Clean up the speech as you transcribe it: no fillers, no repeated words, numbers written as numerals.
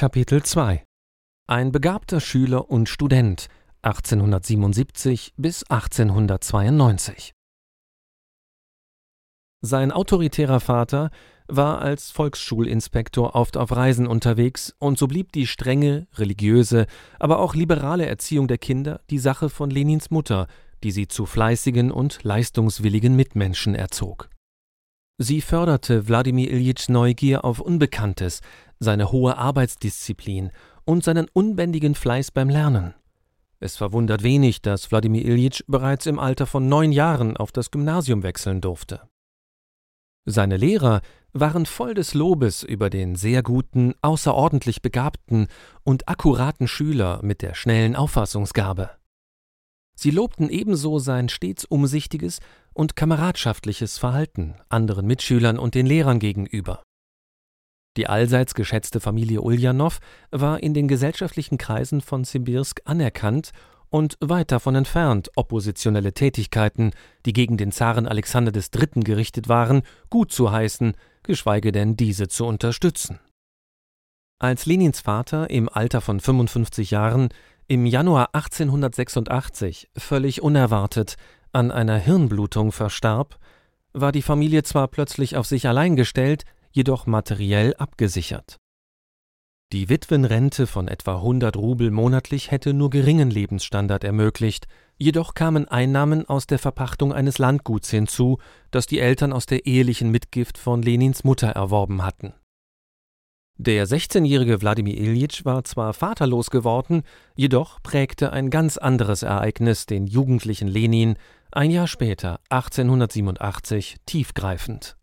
Kapitel 2 Ein begabter Schüler und Student 1877 bis 1892. Sein autoritärer Vater war als Volksschulinspektor oft auf Reisen unterwegs, und so blieb die strenge, religiöse, aber auch liberale Erziehung der Kinder die Sache von Lenins Mutter, die sie zu fleißigen und leistungswilligen Mitmenschen erzog. Sie förderte Wladimir Iljitschs Neugier auf Unbekanntes, seine hohe Arbeitsdisziplin und seinen unbändigen Fleiß beim Lernen. Es verwundert wenig, dass Wladimir Iljitsch bereits im Alter von 9 Jahren auf das Gymnasium wechseln durfte. Seine Lehrer waren voll des Lobes über den sehr guten, außerordentlich begabten und akkuraten Schüler mit der schnellen Auffassungsgabe. Sie lobten ebenso sein stets umsichtiges und kameradschaftliches Verhalten anderen Mitschülern und den Lehrern gegenüber. Die allseits geschätzte Familie Uljanow war in den gesellschaftlichen Kreisen von Sibirsk anerkannt und weit davon entfernt, oppositionelle Tätigkeiten, die gegen den Zaren Alexander III. Gerichtet waren, gut zu heißen, geschweige denn diese zu unterstützen. Als Lenins Vater im Alter von 55 Jahren im Januar 1886 völlig unerwartet an einer Hirnblutung verstarb, war die Familie zwar plötzlich auf sich allein gestellt, jedoch materiell abgesichert. Die Witwenrente von etwa 100 Rubel monatlich hätte nur geringen Lebensstandard ermöglicht, jedoch kamen Einnahmen aus der Verpachtung eines Landguts hinzu, das die Eltern aus der ehelichen Mitgift von Lenins Mutter erworben hatten. Der 16-jährige Wladimir Iljitsch war zwar vaterlos geworden, jedoch prägte ein ganz anderes Ereignis den jugendlichen Lenin ein Jahr später, 1887, tiefgreifend.